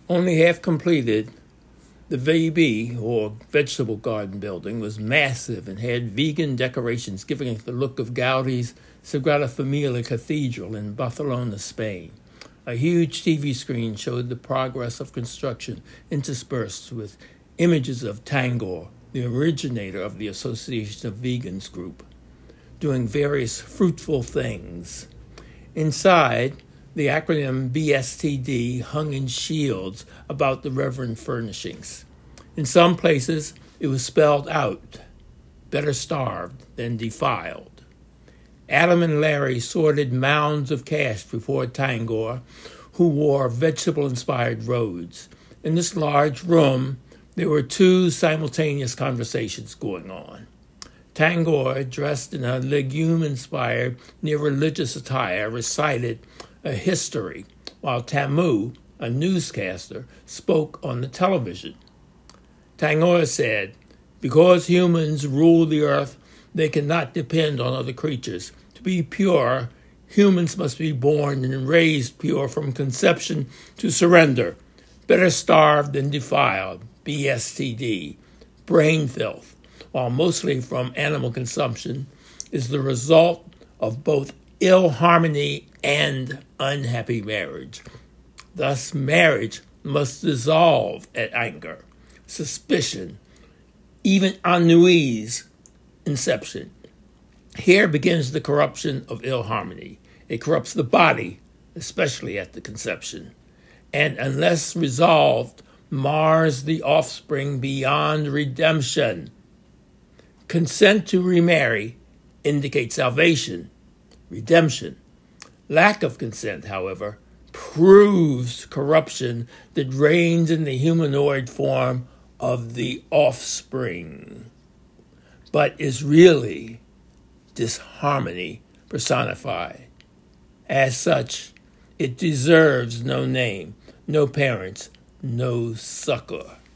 Only half completed, the VB, or vegetable garden building, was massive and had vegan decorations giving it the look of Gaudi's Sagrada Familia Cathedral in Barcelona, Spain. A huge TV screen showed the progress of construction interspersed with images of Tagore, the originator of the Association of Vegans group, doing various fruitful things. Inside, the acronym BSTD hung in shields about the reverend furnishings. In some places, it was spelled out, better starved than defiled. Adam and Larry sorted mounds of cash before Tagore, who wore vegetable-inspired robes. In this large room, there were two simultaneous conversations going on. Tagore, dressed in a legume-inspired, near-religious attire, recited a history, while Tamu, a newscaster, spoke on the television. Tagore said, "Because humans rule the earth, they cannot depend on other creatures. To be pure, humans must be born and raised pure from conception to surrender. Better starved than defiled, BSTD, brain filth, while mostly from animal consumption, is the result of both ill harmony and unhappy marriage. Thus, marriage must dissolve at anger, suspicion, even ennui's inception. Here begins the corruption of ill harmony. It corrupts the body, especially at the conception, and unless resolved, mars the offspring beyond redemption. Consent to remarry indicates salvation, redemption. Lack of consent, however, proves corruption that reigns in the humanoid form of the offspring, but is really disharmony personified. As such, it deserves no name, no parents, no succor.